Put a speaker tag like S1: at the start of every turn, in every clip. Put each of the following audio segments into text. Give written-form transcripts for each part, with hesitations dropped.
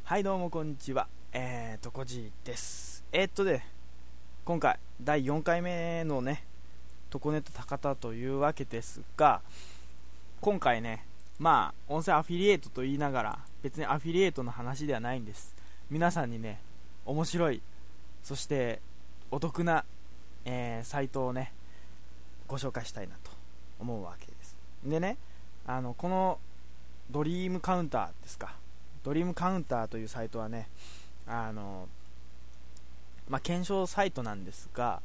S1: はい、どうもこんにちは。コジです。今回第4回目のね、トコネット高田というわけですが、今回ね、音声アフィリエイトと言いながら、別にアフィリエイトの話ではないんです。皆さんにね、面白い、そしてお得な、サイトをね、ご紹介したいなと思うわけです。でね、このドリームカウンターですか。ドリームカウンターというサイトはね、検証サイトなんですが、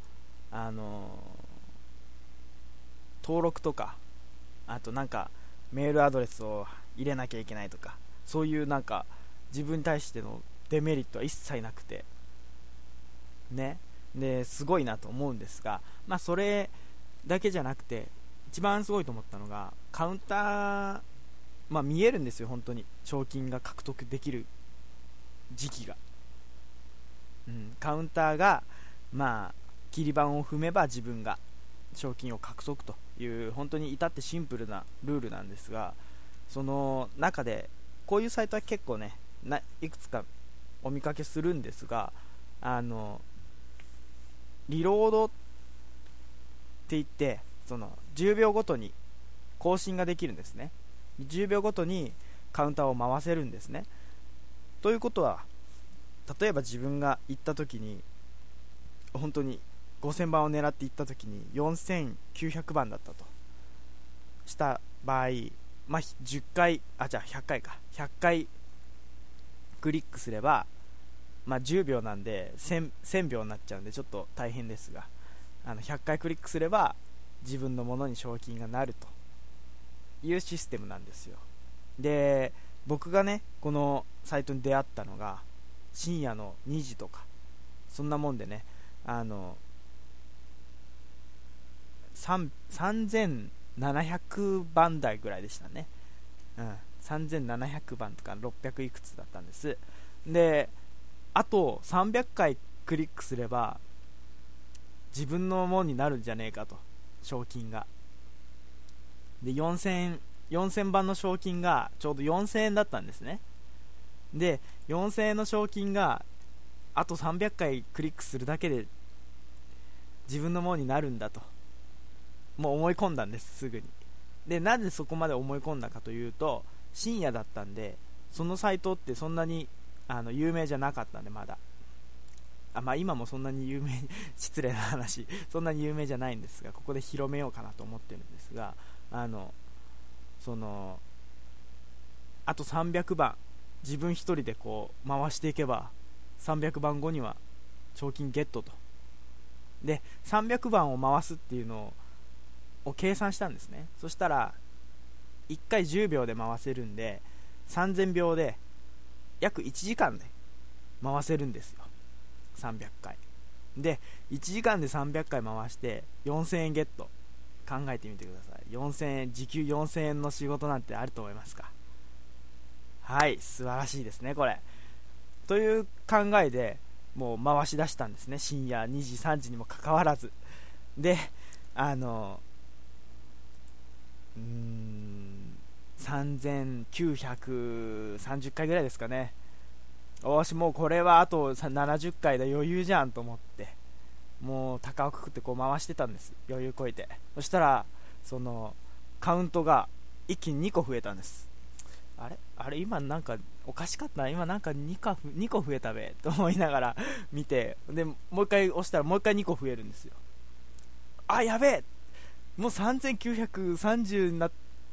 S1: 登録とか、あとメールアドレスを入れなきゃいけないとか、そういう自分に対してのデメリットは一切なくてね、ですごいなと思うんですが、それだけじゃなくて、一番すごいと思ったのがカウンター、見えるんですよ。本当に賞金が獲得できる時期が、カウンターが切り板を踏めば自分が賞金を獲得という本当に至ってシンプルなルールなんですが、その中でこういうサイトは結構ね、いくつかお見かけするんですが、リロードって言って、その10秒ごとに更新ができるんですね。10秒ごとにカウンターを回せるんですね。ということは、例えば自分が行った時に本当に5000番を狙って行った時に4900番だったとした場合、10回100回か100回クリックすれば、10秒なんで 1000秒になっちゃうんでちょっと大変ですが、100回クリックすれば自分のものに賞金がなるというシステムなんですよ。で、僕がねこのサイトに出会ったのが深夜の2時とかそんなもんでね、3700番台ぐらいでしたね。3700番とか600いくつだったんです。で、あと300回クリックすれば自分のものになるんじゃねえかと、賞金が。で、4000番の賞金がちょうど4000円だったんですね。で、4000円の賞金があと300回クリックするだけで自分のものになるんだと、もう思い込んだんです、すぐに。で、なぜそこまで思い込んだかというと、深夜だったんで、そのサイトってそんなに有名じゃなかったんで、まだ今もそんなに有名失礼な話、そんなに有名じゃないんですが、ここで広めようかなと思ってるんですが、あと300番自分一人でこう回していけば300番後には賞金ゲットと。で、300番を回すっていうのを計算したんですね。そしたら1回10秒で回せるんで3000秒で約1時間で回せるんですよ、300回で。1時間で300回回して4000円ゲット。考えてみてください。4000円、時給4000円の仕事なんてあると思いますか？はい、素晴らしいですねこれ。という考えでもう回し出したんですね、深夜2時3時にもかかわらず。で、3930回ぐらいですかね。おし、もうこれはあと70回で余裕じゃんと思って、もう高をくくってこう回してたんです、余裕こいて。そしたらそのカウントが一気に2個増えたんです。あれ今おかしかったな、今2個増えたべと思いながら見て、でもう一回押したらもう一回2個増えるんですよ。やべえ、もう3930になった。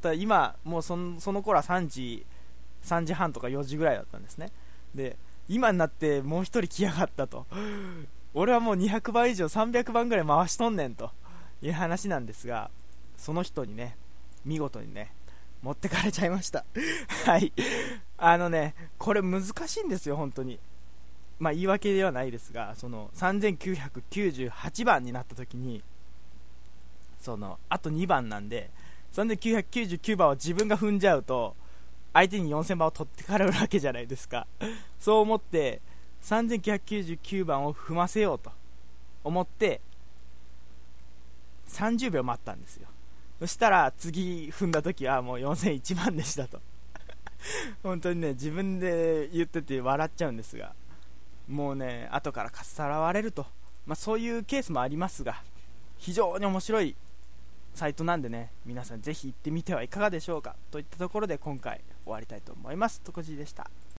S1: 今もうその頃は3時半とか4時ぐらいだったんですね。で、今になってもう一人来やがったと、俺はもう200番以上300番ぐらい回しとんねんという話なんですが、その人にね見事にね持ってかれちゃいましたはい、これ難しいんですよ本当に。言い訳ではないですが、その3998番になった時に、あと2番なんで3999番を自分が踏んじゃうと相手に4000番を取ってかれるわけじゃないですか。そう思って3999番を踏ませようと思って30秒待ったんですよ。そしたら次踏んだ時はもう4001番でしたと本当にね、自分で言ってて笑っちゃうんですが、もうね、後からかっさらわれると、そういうケースもありますが、非常に面白いサイトなんでね、皆さんぜひ行ってみてはいかがでしょうかといったところで、今回終わりたいと思います。とこじでした。